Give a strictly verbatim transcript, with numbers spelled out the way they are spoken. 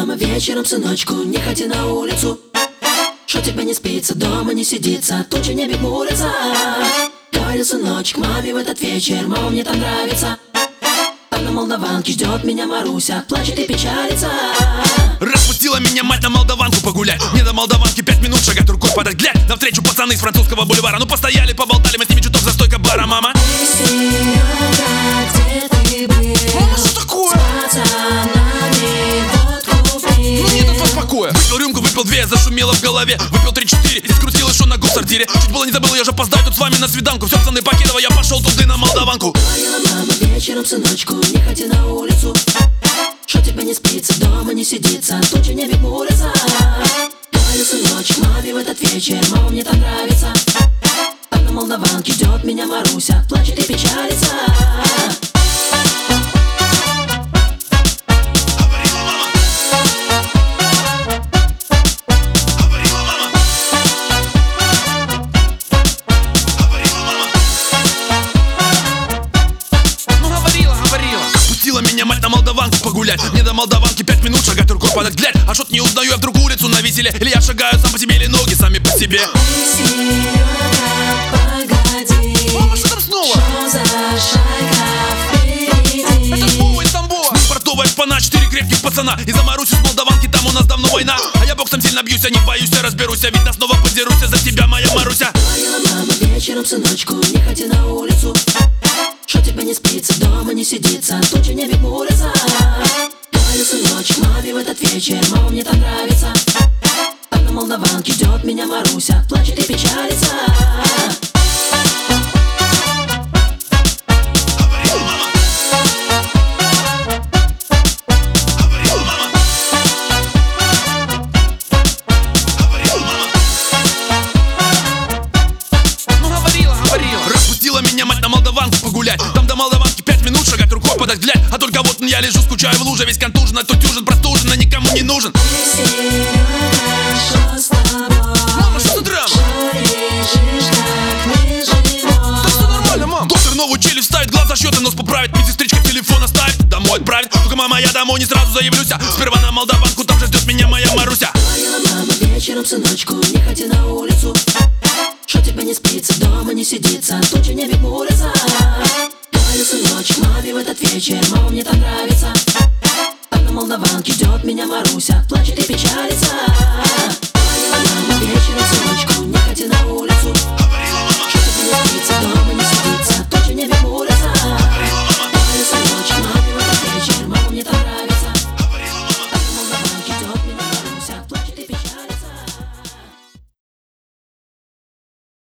мама вечером, сыночку, не ходи на улицу. Что тебе не спится, дома не сидится, тучи небе хмурятся. Говорил сыночек маме в этот вечер, мама, мне там нравится. Там на Молдаванке ждет меня Маруся, плачет и печалится. Распустила меня мать на Молдаванку погулять. Мне до Молдаванки пять минут шагать, рукой подать. Глядь, навстречу пацаны с французского бульвара. Ну постояли, поболтали, мы с ними чуток за стойка бара, мама. Где ты был? Мама, что такое? С пацанами водку пил. Ну нет, успокоя. Выпил рюмку, выпил две, зашумело в голове. Выпил три-четыре и скрутил еще ногу в сортире. Чуть было не забыл, я же опоздаю тут с вами на свиданку. Все, пацаны, покидывай, я пошел туда на Молдаванку. Говорила мама вечером, сыночку, не ходи на улицу. Что тебе не спится, дома не сидится, тучи небе хмурятся. Говорил сыночек маме в этот вечер, мама, мне там нравится. Там на Молдаванке ждет меня Маруся, плачет и печалится. Меня мать на Молдаванку погулять. Мне до Молдаванки пять минут шагать, рукой подать. Глядь, а что-то не узнаю я вдруг улицу на веселе. Или я шагаю сам по себе, или ноги сами по себе. Погоди, мама, что там снова? Что за шайка впереди? Это снова из Тамбова. Ну, портовая шпана, четыре крепких пацана. Из-за Маруси с Молдаванки, там у нас давно война. А я боксом сильно бьюсь, я не боюсь, я разберусь. Я видно снова подерусь за тебя, моя Маруся. Говорила мама вечером, сыночку, не ходи на улицу. Что тебе не спится, дома не сидится, тучи небе хмурятся. Говорил сыночек маме в этот вечер, мама, мне там нравится. Там на Молдаванке ждет меня Маруся, плачет и печалится. Меня мать на Молдаванку погулять. Там до Молдаванки пять минут шагать, рукой подать. Глядь, а только вот я лежу, скучаю в луже. Весь контужен, а тут тюжин, простужен, а никому не нужен. Мама, что за драма? Да все нормально, мам. Доктор новую челюсть ставит, глаз зашьет, нос поправит. Медсестричка телефон оставит, домой отправит. Только мама, я домой не сразу заявлюсь. Сперва на Молдаванку, там же ждет меня моя Маруся. Говорила мама вечером, сыночку, не ходи на улицу. Что тебе не спится, дома не сидится, тучи небе хмурятся. Говорил сыночек маме в этот вечер, мама, мне там нравится. Там на Молдаванке ждет меня Маруся, плачет и печалится. Говорила мама вечером, сыночку, не ходи на улицу. Что тебе не спится, дома не сидится, тучи небе хмурятся.